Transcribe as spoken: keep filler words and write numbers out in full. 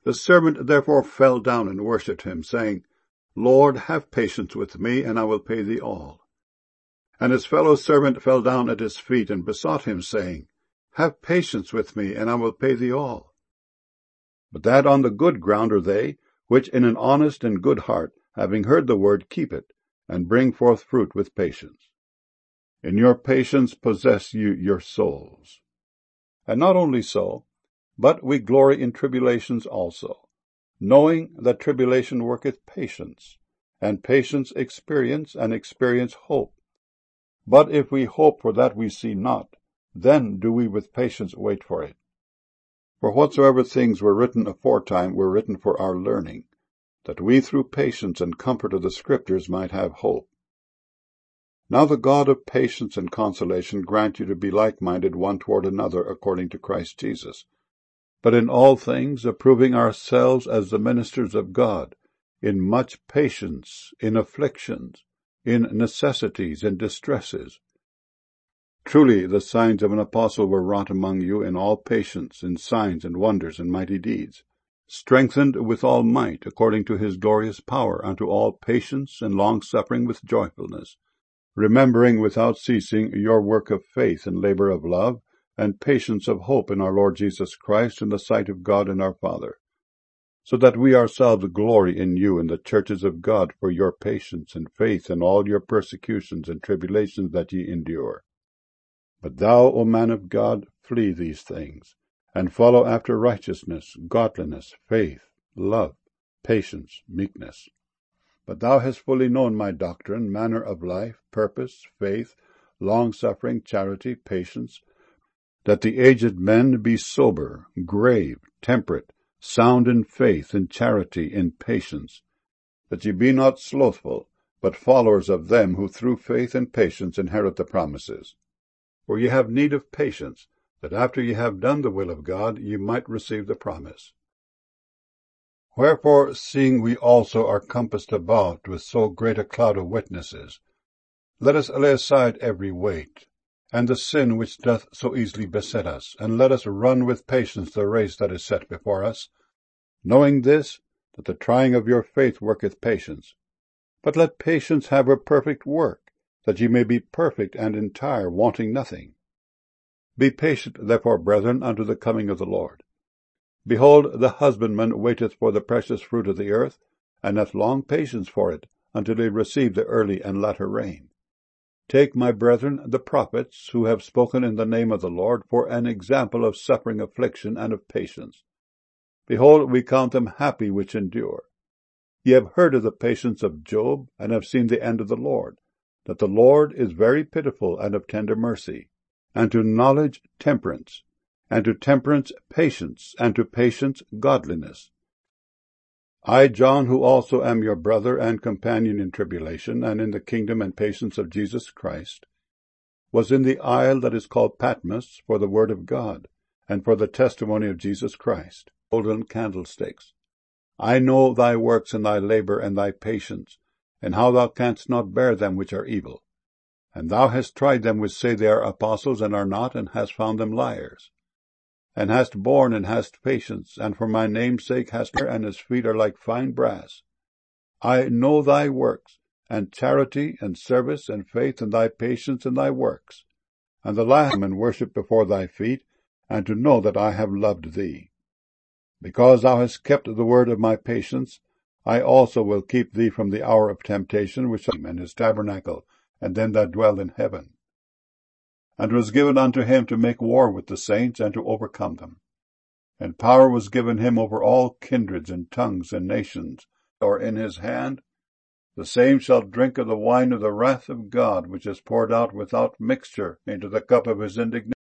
The servant therefore fell down and worshipped him, saying, Lord, have patience with me, and I will pay thee all. And his fellow servant fell down at his feet, and besought him, saying, Have patience with me, and I will pay thee all. But that on the good ground are they, which in an honest and good heart, having heard the word, keep it, and bring forth fruit with patience. In your patience possess you your souls. And not only so, but we glory in tribulations also, knowing that tribulation worketh patience, and patience experience, and experience hope. But if we hope for that we see not, then do we with patience wait for it. For whatsoever things were written aforetime were written for our learning, that we through patience and comfort of the Scriptures might have hope. Now the God of patience and consolation grant you to be like-minded one toward another according to Christ Jesus, but in all things approving ourselves as the ministers of God, in much patience, in afflictions, in necessities and distresses. Truly the signs of an apostle were wrought among you in all patience, in signs and wonders and mighty deeds, strengthened with all might according to his glorious power unto all patience and long-suffering with joyfulness, remembering without ceasing your work of faith and labor of love, and patience of hope in our Lord Jesus Christ in the sight of God and our Father, so that we ourselves glory in you in the churches of God for your patience and faith in all your persecutions and tribulations that ye endure. But thou, O man of God, flee these things, and follow after righteousness, godliness, faith, love, patience, meekness. But thou hast fully known my doctrine, manner of life, purpose, faith, long-suffering, charity, patience, that the aged men be sober, grave, temperate, sound in faith, in charity, in patience, that ye be not slothful, but followers of them who through faith and patience inherit the promises. For ye have need of patience, that after ye have done the will of God, ye might receive the promise. Wherefore, seeing we also are compassed about with so great a cloud of witnesses, let us lay aside every weight, and the sin which doth so easily beset us, and let us run with patience the race that is set before us, knowing this, that the trying of your faith worketh patience. But let patience have her perfect work, that ye may be perfect and entire, wanting nothing. Be patient, therefore, brethren, unto the coming of the Lord. Behold, the husbandman waiteth for the precious fruit of the earth, and hath long patience for it, until he receive the early and latter rain. Take, my brethren, the prophets, who have spoken in the name of the Lord, for an example of suffering, affliction, and of patience. Behold, we count them happy which endure. Ye have heard of the patience of Job, and have seen the end of the Lord, that the Lord is very pitiful and of tender mercy, and to knowledge temperance, and to temperance patience, and to patience godliness. I, John, who also am your brother and companion in tribulation, and in the kingdom and patience of Jesus Christ, was in the isle that is called Patmos for the word of God, and for the testimony of Jesus Christ, golden candlesticks. I know thy works, and thy labor, and thy patience, and how thou canst not bear them which are evil. And thou hast tried them which say they are apostles, and are not, and hast found them liars. And hast borne, and hast patience, and for my name's sake hast hair, and his feet are like fine brass. I know thy works, and charity, and service, and faith, and thy patience, and thy works, and the last and worship before thy feet, and to know that I have loved thee. Because thou hast kept the word of my patience, I also will keep thee from the hour of temptation which shall in his tabernacle, and them that dwell in heaven. And it was given unto him to make war with the saints, and to overcome them. And power was given him over all kindreds, and tongues, and nations, or in his hand. The same shall drink of the wine of the wrath of God, which is poured out without mixture into the cup of his indignation.